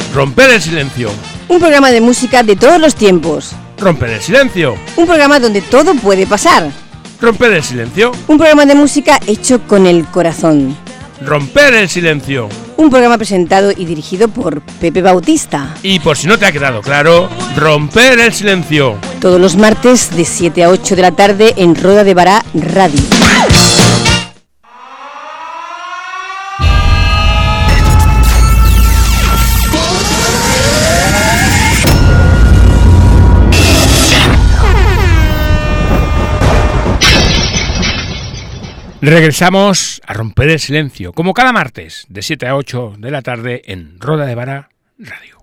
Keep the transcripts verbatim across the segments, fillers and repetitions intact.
Romper el silencio. Un programa de música de todos los tiempos. Romper el silencio. Un programa donde todo puede pasar. Romper el silencio. Un programa de música hecho con el corazón. Romper el silencio. Un programa presentado y dirigido por Pepe Bautista. Y por si no te ha quedado claro, Romper el silencio. Todos los martes de siete a ocho de la tarde en Roda de Bará Radio. Regresamos a Romper el silencio, como cada martes, de siete a ocho de la tarde en Roda de Bará Radio.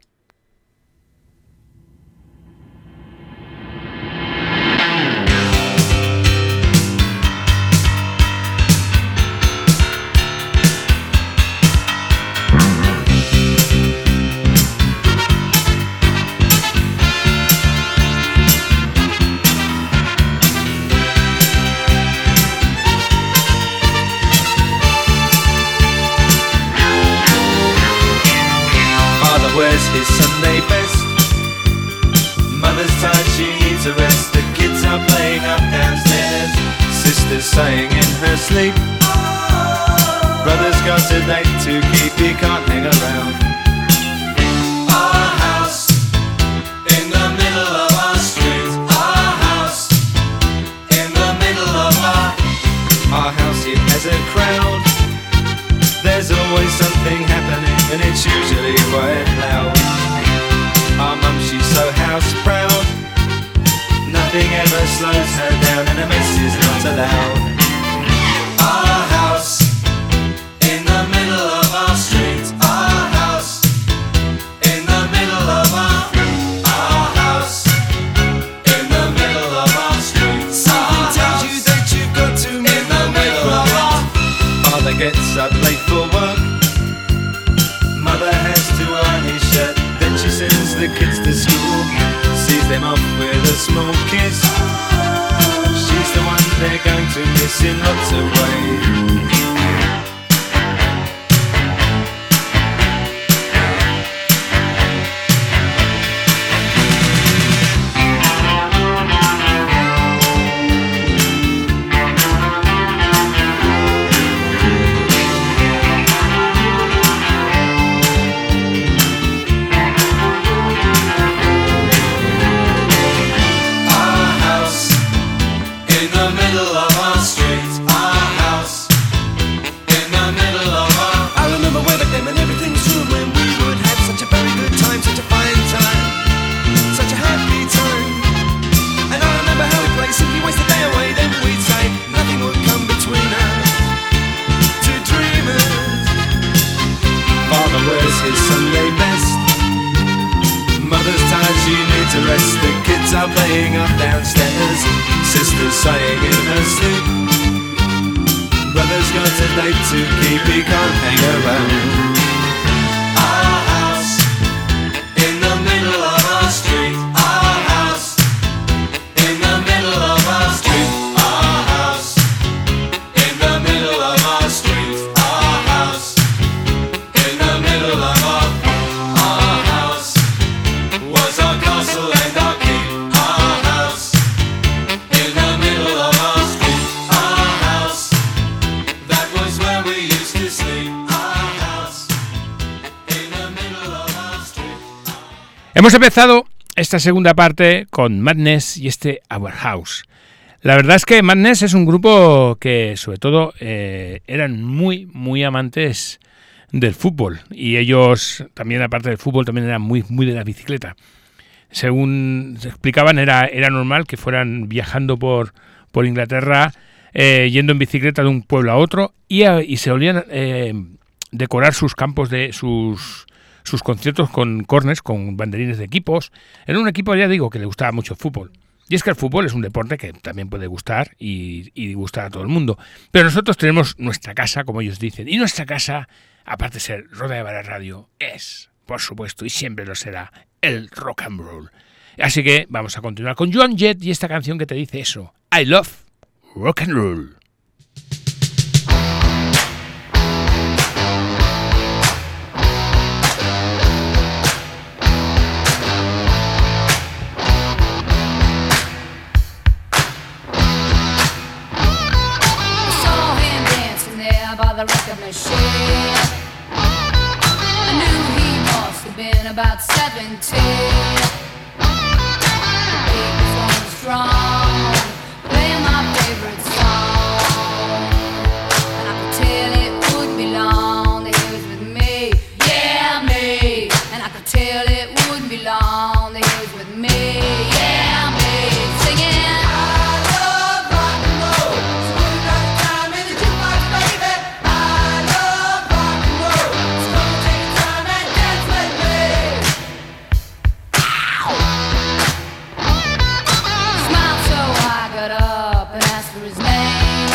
His Sunday best. Mother's tired, she needs a rest. The kids are playing up downstairs. Sister's sighing in her sleep. Brother's got a date to keep, he can't hang around. Our house in the middle of our street. Our house in the middle of our Our house, it has a crowd. There's always something happening and it's usually quite loud. Our mum, she's so house proud. Nothing ever slows her down and a mess is not allowed. Our house in the middle of our street. Our house in the middle of our Our house in the middle of our street. Something tells you that you've got to move in the middle of our Father gets up late for work. Mother has to iron his shirt. Then she sends the kids to school, sees them off with a small kiss. She's the one they're going to miss in lots of ways. Playing up downstairs, sister's sighing in her sleep. Brother's got a date to keep, he can't hang around. Our house in the middle of our street. Our house in the middle of our street. Our house in the middle of our street. Our house in the middle of our Our house was our castle and our Hemos empezado esta segunda parte con Madness y este Our House. La verdad es que Madness es un grupo que sobre todo eh, eran muy, muy amantes del fútbol. Y ellos también, aparte del fútbol, también eran muy, muy de la bicicleta. Según se explicaban, era, era normal que fueran viajando por, por Inglaterra, eh, yendo en bicicleta de un pueblo a otro, y, a, y se solían eh, decorar sus campos de sus... sus conciertos con corners, con banderines de equipos. Era un equipo, ya digo, que le gustaba mucho el fútbol. Y es que el fútbol es un deporte que también puede gustar y, y gustar a todo el mundo. Pero nosotros tenemos nuestra casa, como ellos dicen. Y nuestra casa, aparte de ser Roda de Bará Radio, es, por supuesto, y siempre lo será, el rock and roll. Así que vamos a continuar con Joan Jett y esta canción que te dice eso. I love rock and roll. have been about seventeen. The beat was going strong, playing my favorite song, and I could tell it wouldn't be long that he was with me, yeah me. And I could tell it wouldn't be long that he was with me, yeah me. Singing, I love rock and roll. So we got time in the jukebox, baby. I love rock and roll. So come and take your time and dance with me. He smiled so I got up and asked for his name.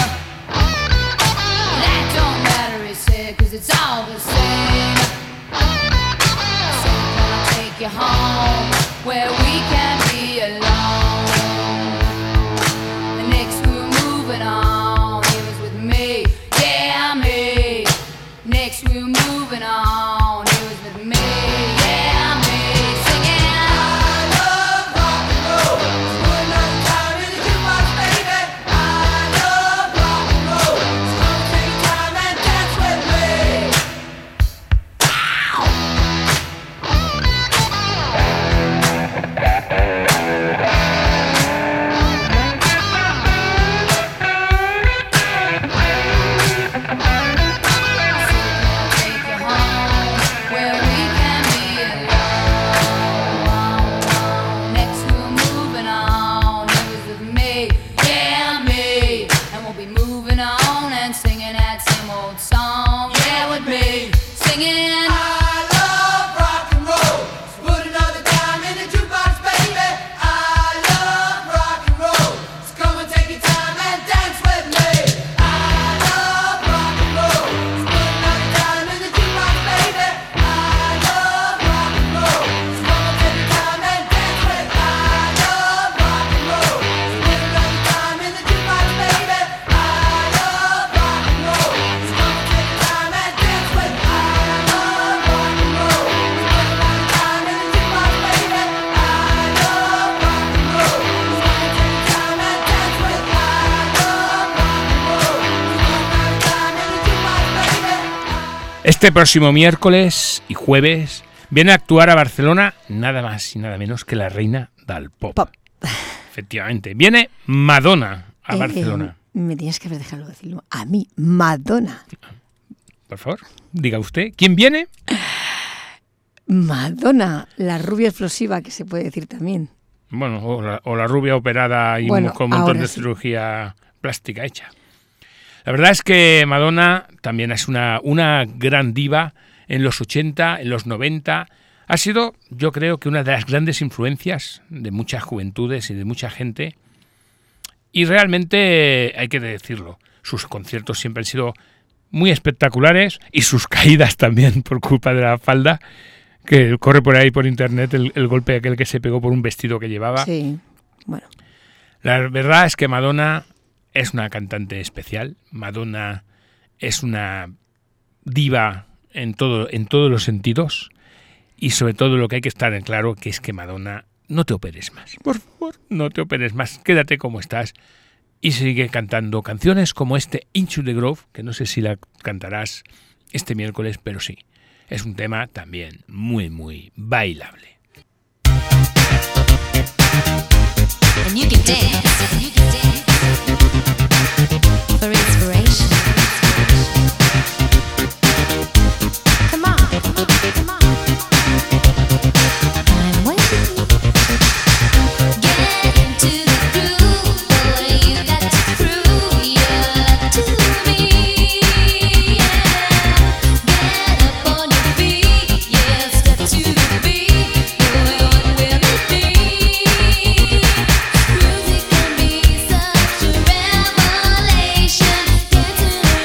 That don't matter, he said, 'cause it's all the same. I said, can I take you home where we can be alone? The next we were moving on, he was with me, yeah me. Next we were moving on, he was with me, yeah me. Singing, I love rock and roll. So put another time in the jukebox, baby. I love rock and roll. So come and take your time and dance with me. Take you home where we can be alone. Next we're moving on, he was with me, yeah me. And we'll be moving on and singing that same old song, yeah with me. Singing, I love rock and roll. So put another time in the jukebox, baby. I love rock and roll. So come and take your time and dance with me. I love rock and roll. So put another time in the jukebox, baby. I love rock and roll. So come and take your time and dance with me. I love rock and roll. So put another time in the jukebox, baby. I love rock and roll. So come and take your time and dance with me. I love rock and roll. So put another time in the jukebox, baby. I love rock and roll. So come and take your time and dance with me. I love rock and roll. So put another time in the jukebox, baby. Este próximo miércoles y jueves viene a actuar a Barcelona nada más y nada menos que la reina del pop. Pop. Efectivamente, viene Madonna a Eh, Barcelona. eh, me tienes que haber dejado decirlo. A mí, Madonna. Por favor, diga usted, ¿quién viene? Madonna, la rubia explosiva, que se puede decir también. Bueno, o la, o la rubia operada y Bueno, con un montón ahora de sí. cirugía plástica hecha. La verdad es que Madonna también es una, una gran diva en los ochenta, en los noventa. Ha sido, yo creo que una de las grandes influencias de muchas juventudes y de mucha gente. Y realmente hay que decirlo, sus conciertos siempre han sido muy espectaculares y sus caídas también por culpa de la falda, que corre por ahí por internet el, el golpe aquel que se pegó por un vestido que llevaba. Sí, bueno. La verdad es que Madonna es una cantante especial. Madonna es una diva en todo, en todos los sentidos. Y sobre todo lo que hay que estar en claro que es que Madonna, no te operes más. Por favor, no te operes más. Quédate como estás y sigue cantando canciones como este Into the Groove, que no sé si la cantarás este miércoles, pero sí. Es un tema también muy, muy bailable. And you can dance, and you can dance for inspiration. Come on, come on, come on. I'm waiting. Get into the groove, boy. You got to prove your love to me. Yeah. Get up on your feet, yeah. Step to the beat, boy. What will it be? Music can be such a revelation. Dancing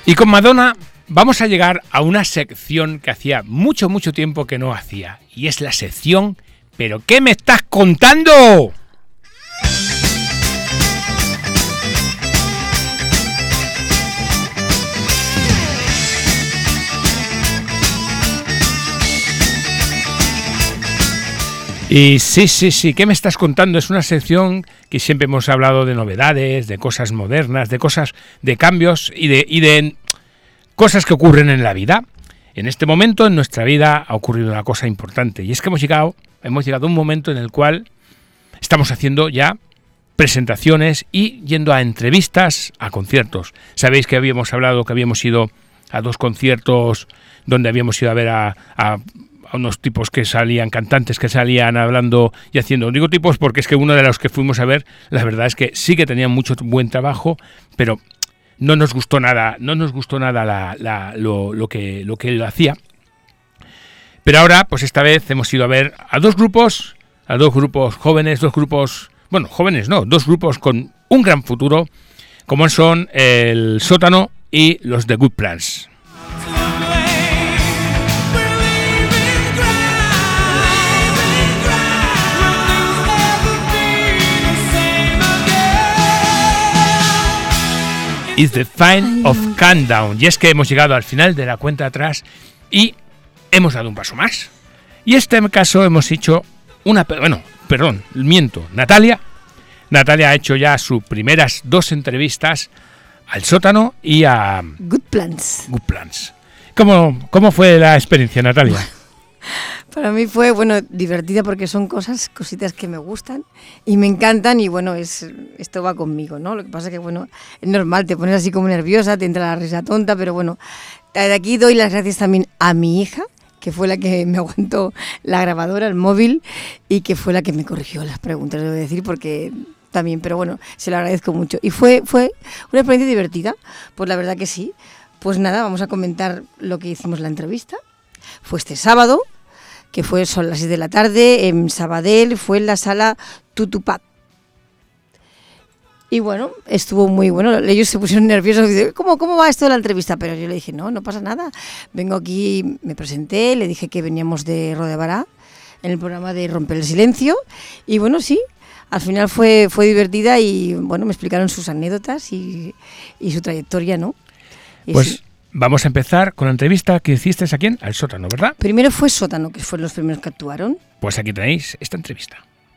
Y con Madonna vamos a llegar a una sección que hacía mucho, mucho tiempo que no hacía. Y es la sección ¿Pero qué me estás contando? Y sí, sí, sí, ¿qué me estás contando? Es una sección que siempre hemos hablado de novedades, de cosas modernas, de cosas, de cambios y de, y de cosas que ocurren en la vida. En este momento en nuestra vida ha ocurrido una cosa importante y es que hemos llegado, hemos llegado a un momento en el cual estamos haciendo ya presentaciones y yendo a entrevistas, a conciertos. Sabéis que habíamos hablado que habíamos ido a dos conciertos donde habíamos ido a ver a... a a unos tipos que salían, cantantes que salían hablando y haciendo. Digo tipos porque es que uno de los que fuimos a ver, la verdad es que sí que tenían mucho buen trabajo, pero no nos gustó nada, no nos gustó nada la, la, lo, lo, que, lo que él hacía. Pero ahora, pues esta vez hemos ido a ver a dos grupos, a dos grupos jóvenes, dos grupos, bueno, jóvenes no, dos grupos con un gran futuro, como son el Sótano y los The Good Plans. It's the Fine of Countdown. Y es que hemos llegado al final de la cuenta atrás y hemos dado un paso más. Y en este caso hemos hecho una... Bueno, perdón, miento. Natalia. Natalia ha hecho ya sus primeras dos entrevistas al Sótano y a... Good Plans. Good Plans. ¿Cómo, cómo fue la experiencia, Natalia? Para mí fue, bueno, divertida porque son cosas, cositas que me gustan y me encantan y, bueno, es esto va conmigo, ¿no? Lo que pasa es que, bueno, es normal, te pones así como nerviosa, te entra la risa tonta, pero bueno, de aquí doy las gracias también a mi hija, que fue la que me aguantó la grabadora, el móvil, y que fue la que me corrigió las preguntas, debo decir, porque también, pero bueno, se lo agradezco mucho. Y fue, fue una experiencia divertida, pues la verdad que sí. Pues nada, vamos a comentar lo que hicimos la entrevista. Fue este sábado, que fue son las seis de la tarde, en Sabadell, fue en la sala Tutupap. Y bueno, estuvo muy bueno, ellos se pusieron nerviosos, ¿cómo, ¿cómo va esto de la entrevista? Pero yo le dije, no, no pasa nada, vengo aquí, me presenté, le dije que veníamos de Roda de Bará, en el programa de Romper el Silencio, y bueno, sí, al final fue, fue divertida y bueno, me explicaron sus anécdotas y, y su trayectoria, ¿no? Y pues... sí. Vamos a empezar con la entrevista que hiciste a quién, al Sótano, ¿verdad? Primero fue Sótano, que fueron los primeros que actuaron. Pues aquí tenéis esta entrevista.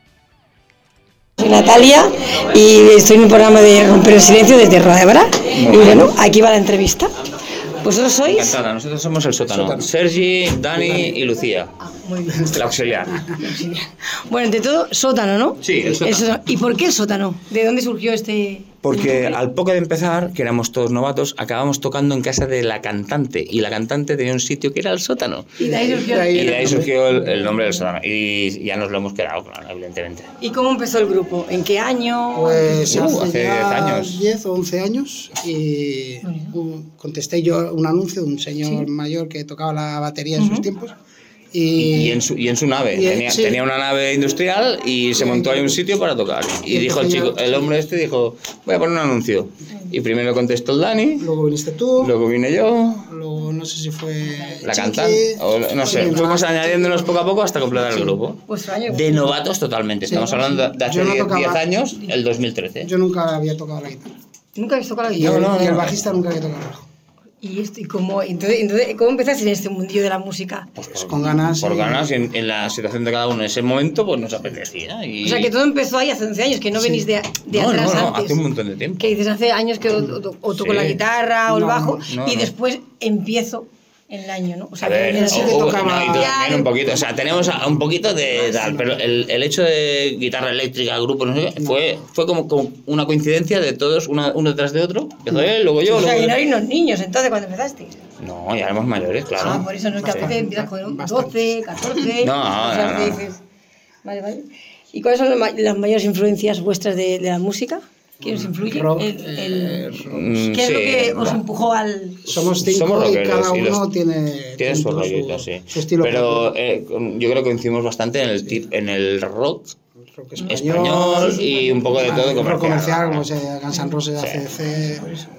Soy Natalia y estoy en un programa de Romper el Silencio desde Roda de Bará. Y bueno, aquí va la entrevista. ¿Vosotros sois? Encantada, nosotros somos el Sótano. Sótano. Sergi, Dani y Lucía. Ah, muy bien. La auxiliar. Bueno, entre todo, Sótano, ¿no? Sí, el Sótano. El Sótano. ¿Y por qué el Sótano? ¿De dónde surgió este...? Porque al poco de empezar, que éramos todos novatos, acabamos tocando en casa de la cantante. Y la cantante tenía un sitio que era el Sótano. Y de ahí surgió, y de ahí surgió el, el nombre del Sótano. Y ya nos lo hemos quedado, claro, evidentemente. ¿Y cómo empezó el grupo? ¿En qué año? Pues Uh, hace, hace diez años. diez o once años y un- contesté yo un anuncio de un señor Sí. mayor que tocaba la batería en Ujú. sus tiempos. Y, Y, y en su, y en su nave. y en- tenía, sí. tenía una nave industrial y se montó ahí un sitio para tocar. Y Y dijo el empecé chico, yo- el hombre este dijo, voy a poner un anuncio. Y primero contestó el Dani, luego viniste tú, luego vine yo, luego no sé si fue la Chiqui, cantante, o no sé, y fuimos más. añadiéndonos poco a poco hasta completar el grupo. Vuestro año. De novatos totalmente, estamos Sí, hablando de hace yo no diez tocaba- años, el dos mil trece. Yo nunca había tocado la guitarra. ¿Nunca habéis tocado la Y, guitarra? el, no, y el no. bajista nunca había tocado el bajo. ¿Y, esto, y cómo, entonces, entonces, ¿cómo empezaste en este mundillo de la música? Pues Pues con ganas. Por y- ganas y en, en la situación de cada uno en ese momento, pues nos apetecía. Y... O sea, que todo empezó ahí hace once años, que no Sí. venís de, de no, atrás no, no, antes. hace un montón de tiempo. Que dices hace años que o, o- o toco Sí. la guitarra o el No, bajo no, y no. después empiezo en el año, ¿no? O sea, A que ver, venía sí de- que o- o- tocaba- no, y tú también Claro. un poquito, o sea, tenemos a- un poquito de tal, pero el, el hecho de guitarra eléctrica, grupo, no sé qué, fue, fue como, como una coincidencia de todos, una, uno detrás de otro. Empezó él, luego yo, O sea, luego que no yo. erais unos niños entonces cuando empezasteis. No, ya éramos mayores, claro. Ah, por eso no es que a Sí. veces empiezas con Bastante. doce, catorce. No, o sea, no, que no. dices. Vale, vale. ¿Y cuáles son las ma- las mayores influencias vuestras de, de la música? ¿Quién os influye? Rock, El- el- Mm, ¿Qué es lo sí, que os va. empujó al...? Somos cinco Somos y rockeros, cada y los- uno tiene, Tiene su todo rollito, sí. su estilo Pero propio. eh, con- yo creo que coincidimos bastante en el, tip, en el rock Rock español y un poco de todo rock comercial. comercial, como se Guns N' Roses, Sí. A C D C.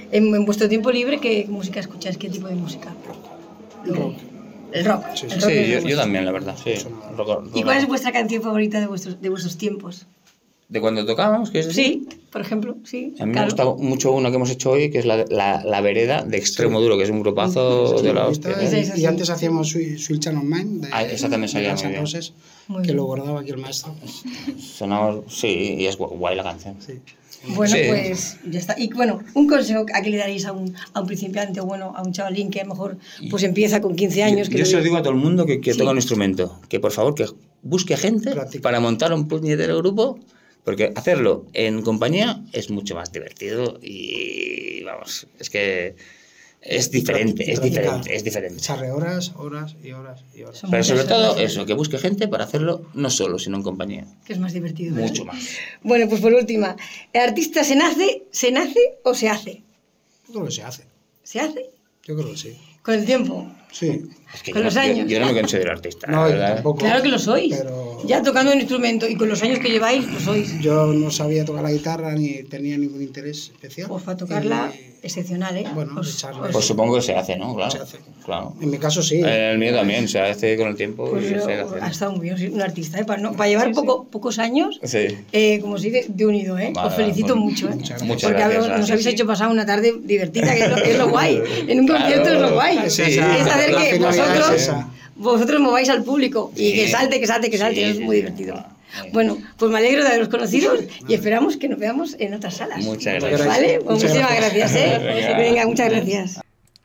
En, en vuestro tiempo libre, ¿qué música escucháis? ¿Qué tipo de música? Rock. El rock. Sí, el sí. rock Sí, es yo, vuestro. yo también, la verdad. Sí. Rock- rock- ¿Y cuál es vuestra canción favorita de vuestros, de vuestros tiempos? ¿De cuando tocábamos? ¿Quieres decir? Sí, por ejemplo, sí. A mí claro. me gusta mucho una que hemos hecho hoy, que es la, la, la Vereda de Extremo Duro, que es un grupazo de la hostia. Y, Esa es y así. antes hacíamos Sweet, Sweet Child of Mine de, Ah, esa también salía de Guns muy N' bien. Roses, Muy que bien. lo guardaba aquí el maestro. Sonamos, sí, y es gu- guay la canción. Sí. Bueno, Sí. pues ya está. Y bueno, un consejo a qué le daréis a un, a un principiante o bueno, a un chavalín que a lo mejor pues empieza con quince años. Que Yo lo- se lo digo a todo el mundo que, que Sí. toca un instrumento, que por favor que busque gente Practica. para montar un puñetero grupo, porque hacerlo en compañía es mucho más divertido y vamos, es que es diferente, es Practicar. diferente, es diferente. Echarle horas, horas y horas y horas. Son Pero muchas sobre todo horas, eso, que busque gente para hacerlo no solo, sino en compañía. que es más divertido. ¿verdad? Mucho más. Bueno, pues por última, ¿el artista se nace, se nace o se hace? Yo creo que se hace. ¿Se hace? Yo creo que sí. Con el tiempo. Sí. Es que Con yo, los no- yo- años. yo no me considero artista, No, la yo verdad. tampoco. Claro que lo sois. Pero Ya tocando un instrumento y con los años que lleváis, lo sois. yo no sabía tocar la guitarra ni tenía ningún interés especial. Pues para tocarla, Y, excepcional, ¿eh? bueno, Os- echarle- os- Pues supongo que se hace, ¿no? Claro. Se hace. Claro. en mi caso sí. El mío también, se hace con el tiempo pues y yo- se hace. ha estado muy bien, soy un artista, ¿eh? Para, no- para llevar poco, pocos años, Sí. eh, como se dice, de unido, ¿eh? Vale, Os felicito pues, mucho, ¿eh? muchas gracias. Muchas Porque gracias, hablo- nos gracias, habéis sí. hecho pasar una tarde divertida, que es lo, que es lo guay. En un Claro. concierto es lo guay. Sí. Es saber La que finalidad es vosotros, esa. vosotros mováis al público y Sí. que salte, que salte, que salte, Sí, es sí, muy sí. divertido. Sí. Bueno, pues me alegro de haberos conocido y esperamos que nos veamos en otras salas. Muchas gracias. ¿Vale? Pues Muchas muchísimas gracias. gracias, ¿eh? Venga. Venga, muchas gracias.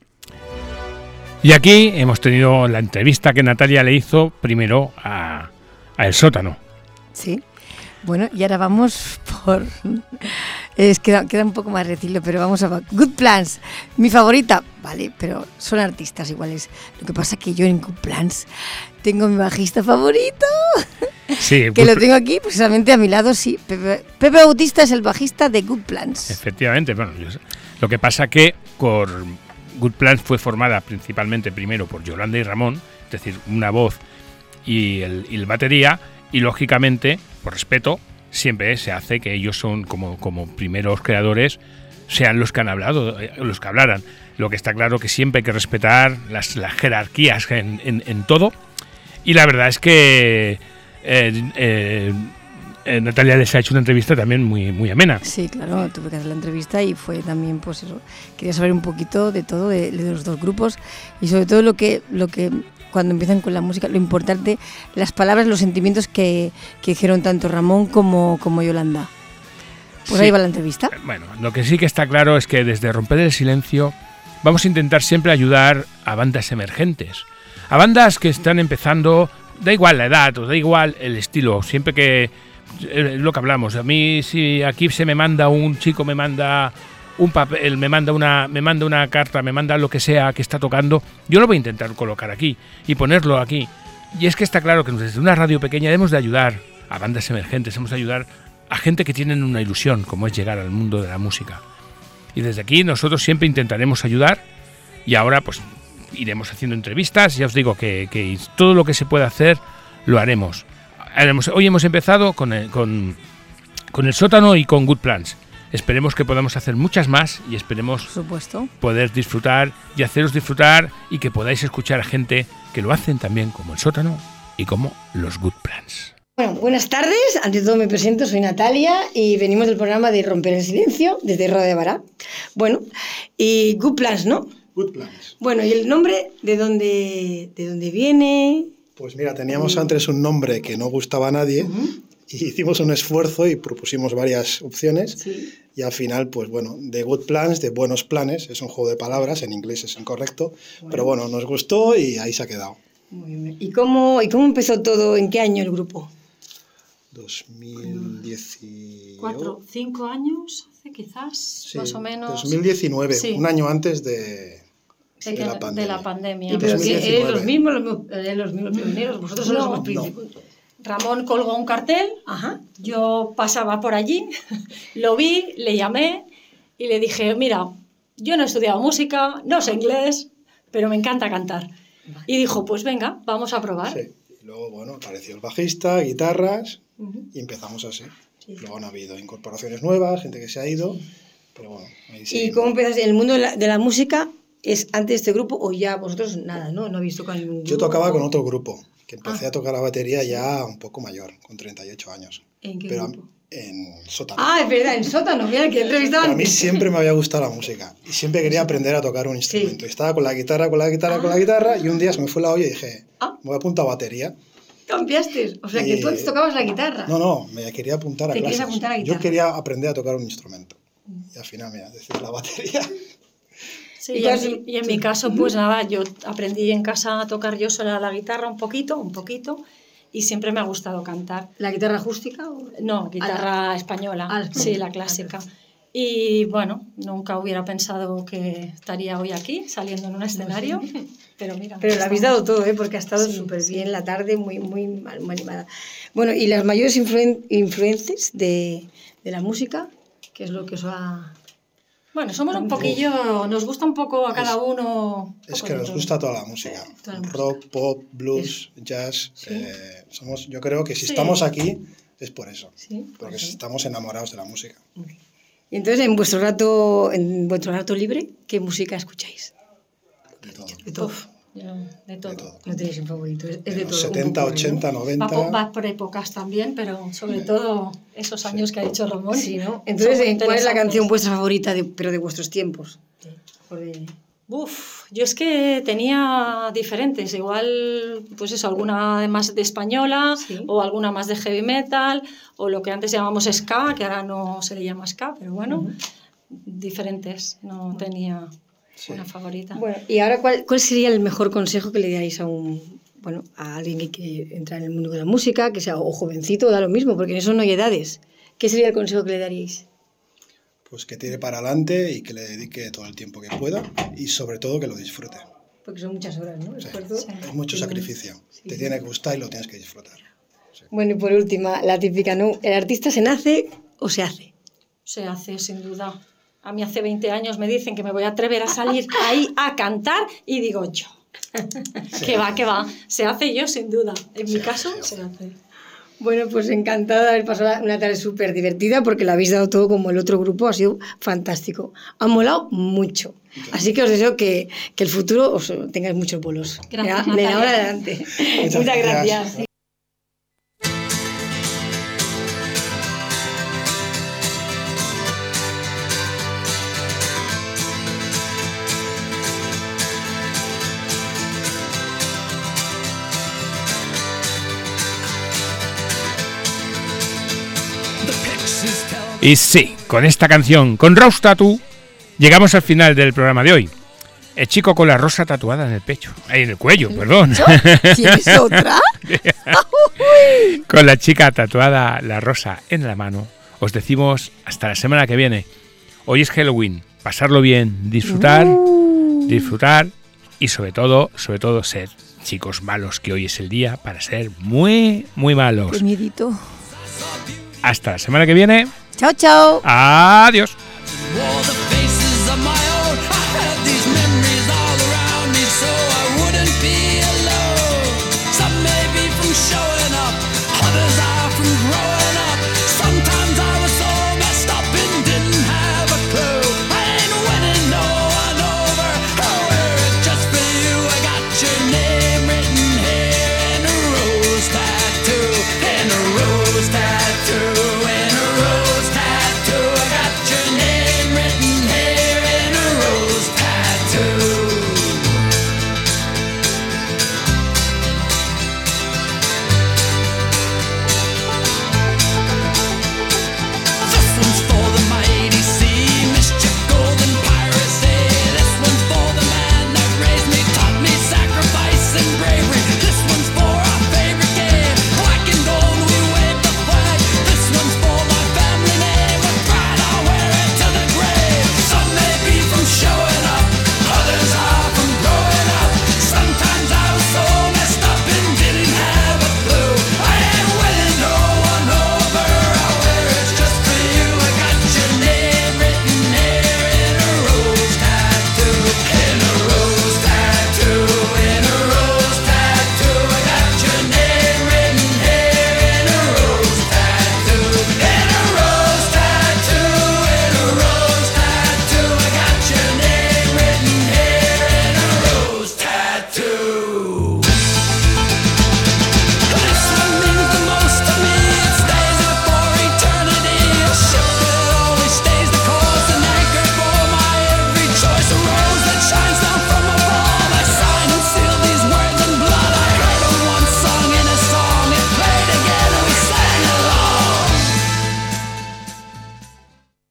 Y aquí hemos tenido la entrevista que Natalia le hizo primero a, a El Sótano. Sí. Bueno, y ahora vamos por... Es queda, queda un poco más decirlo, pero vamos a... Good Plans, mi favorita. Vale, pero son artistas iguales. Lo que pasa es que yo en Good Plans tengo mi bajista favorito. Sí, Que Good lo tengo aquí precisamente a mi lado, sí. Pepe, Pepe Bautista es el bajista de Good Plans. Efectivamente, bueno, yo sé. Lo que pasa que con Good Plans fue formada principalmente primero por Yolanda y Ramón, es decir, una voz y el, y el batería, y lógicamente, por respeto, siempre se hace que ellos son como, como primeros creadores, sean los que han hablado, eh, los que hablaran. Lo que está claro que siempre hay que respetar las, las jerarquías en, en, en todo, y la verdad es que eh, eh, eh, Natalia les ha hecho una entrevista también muy, muy amena. Sí, claro, tuve que hacer la entrevista y fue también, pues eso, quería saber un poquito de todo, de, de los dos grupos y sobre todo lo que, lo que cuando empiezan con la música, lo importante, las palabras, los sentimientos que, que dijeron tanto Ramón como, como Yolanda. Pues Sí. ahí va la entrevista. Bueno, lo que sí que está claro es que desde Romper el Silencio vamos a intentar siempre ayudar a bandas emergentes, a bandas que están empezando, da igual la edad o da igual el estilo, siempre que es lo que hablamos. A mí si aquí se me manda un chico, me manda un papel, me manda una, me manda una carta, me manda lo que sea que está tocando, yo lo voy a intentar colocar aquí y ponerlo aquí. Y es que está claro que desde una radio pequeña debemos de ayudar a bandas emergentes, debemos de ayudar a gente que tienen una ilusión, como es llegar al mundo de la música. Y desde aquí nosotros siempre intentaremos ayudar y ahora pues iremos haciendo entrevistas, ya os digo que, que todo lo que se pueda hacer lo haremos. haremos. Hoy hemos empezado con el, con, con el Sótano y con Good Plans. Esperemos que podamos hacer muchas más y esperemos Por supuesto. poder disfrutar y haceros disfrutar y que podáis escuchar a gente que lo hacen también como el Sótano y como los Good Plans. Bueno, buenas tardes. Ante todo me presento, soy Natalia y venimos del programa de Romper el Silencio desde Roda de Bará. Bueno, y Good Plans, ¿no? Good Plans. Bueno, ¿y el nombre de dónde, de dónde viene? Pues mira, teníamos antes un nombre que no gustaba a nadie y hicimos un esfuerzo y propusimos varias opciones Sí. y al final, pues bueno, de Good Plans, de buenos planes, es un juego de palabras, en inglés es incorrecto, pero bueno, nos gustó y ahí se ha quedado. Muy bien. ¿Y cómo, ¿Y cómo empezó todo? ¿En qué año el grupo? dos mil dieciocho. Cuatro, cinco años hace quizás, Sí, más o menos. dos mil diecinueve, Sí. un año antes de, de, de que- la de pandemia. la pandemia. ¿Y pero dos mil que diecinueve. eres los mismos, los, mismos- eres los mismos pioneros? ¿Vosotros sois No, los principios? Ramón colgó un cartel, Ajá. yo pasaba por allí, lo vi, le llamé y le dije, mira, yo no he estudiado música, no sé inglés, pero me encanta cantar. Y dijo, pues venga, vamos a probar. Sí. Y luego, bueno, apareció el bajista, guitarras Ujú. y empezamos así. Luego han habido incorporaciones nuevas, gente que se ha ido Pero bueno, ahí ¿Y sí. cómo empezaste? ¿En el mundo de la, de la música es antes de este grupo o ya vosotros nada, no? No habéis tocado ningún grupo. Yo tocaba con otro grupo, que empecé a tocar la batería ya un poco mayor, con treinta y ocho años. ¿En qué Pero grupo? en sótano. Ah, es verdad, en sótano, mira, que entrevistaban. A mí siempre me había gustado la música y siempre quería aprender a tocar un instrumento. Y estaba con la guitarra, con la guitarra, con la guitarra y un día se me fue la olla y dije, Ah. me voy a apuntar a batería. Cambiaste. O sea, que Y- tú antes tocabas la guitarra. No, no, me quería apuntar a Te querías clases. apuntar a Yo guitarra. quería aprender a tocar un instrumento. Y al final, mira, decir la batería. Sí, ¿Y y, cuál en, es- mi- y en mi caso, pues nada, yo aprendí en casa a tocar yo sola la guitarra un poquito, un poquito, y siempre me ha gustado cantar. ¿La guitarra acústica? O... No, guitarra española, Ah, la sí, española. la clásica. Y bueno, nunca hubiera pensado que estaría hoy aquí, saliendo en un escenario, pero mira. Pero le aquí habéis estamos. dado todo, ¿eh? Porque ha estado Sí, súper sí. bien la tarde, muy, muy, mal- muy animada. Bueno, y las mayores influen- influencias de, de la música, ¿qué es lo que os ha...? Bueno, somos un poquillo, nos gusta un poco a cada uno. un Es poco que de nos todo. gusta toda la música. Toda la música. Rock, pop, blues, jazz. eh, somos, yo creo que si Sí. estamos aquí es por eso. Sí, por Porque eso. estamos enamorados de la música. Y entonces, en vuestro rato, en vuestro rato libre, ¿qué música escucháis? De todo. De todo. Uf, yo, de todo. De todo. No tenéis un favorito, es, es De de los todo. un setenta, popurrí, ¿no? ochenta, Va, po- noventa. va por épocas también, pero sobre todo esos años que ha dicho Ramón. Sí, ¿no? Entonces, son ¿cuál es la interesantes. canción vuestra favorita, de, pero de vuestros tiempos? Joder. Uf, yo es que tenía diferentes, igual, pues eso, alguna más de española, Sí. o alguna más de heavy metal, o lo que antes llamamos ska, que ahora no se le llama ska, pero bueno, diferentes, no tenía una favorita. Bueno, y ahora, ¿cuál, ¿cuál sería el mejor consejo que le daréis a un, bueno, a alguien que quiere entrar en el mundo de la música, que sea o jovencito, da lo mismo, porque en eso no hay edades? ¿Qué sería el consejo que le daríais? Pues que tire para adelante y que le dedique todo el tiempo que pueda y sobre todo que lo disfrute. Porque son muchas horas, ¿no? Sí. Esfuerzo. Es mucho sacrificio. Te tiene que gustar y lo tienes que disfrutar. Bueno, y por última, la típica, ¿no? ¿El artista se nace o se hace? Se hace, sin duda. A mí hace veinte años me dicen que me voy a atrever a salir ahí a cantar y digo yo. Que va, que va. Se hace yo, sin duda. En mi caso, se hace. Bueno, pues encantada de haber pasado una tarde súper divertida porque lo habéis dado todo como el otro grupo, ha sido fantástico. Ha molado mucho. Así que os deseo que, que el futuro os tengáis muchos bolos. Gracias, de, de Natalia. ahora adelante. Muchas Muchas gracias. gracias. Y sí, con esta canción, con Rose Tattoo, llegamos al final del programa de hoy. El chico con la rosa tatuada en el pecho, ahí en el cuello, perdón. ¿Tienes otra? Con la chica tatuada la rosa en la mano, os decimos hasta la semana que viene. Hoy es Halloween, pasarlo bien, disfrutar, disfrutar y sobre todo, sobre todo ser chicos malos, que hoy es el día para ser muy, muy malos. Qué miedito. Hasta la semana que viene. Chao, chao. Adiós. Wore the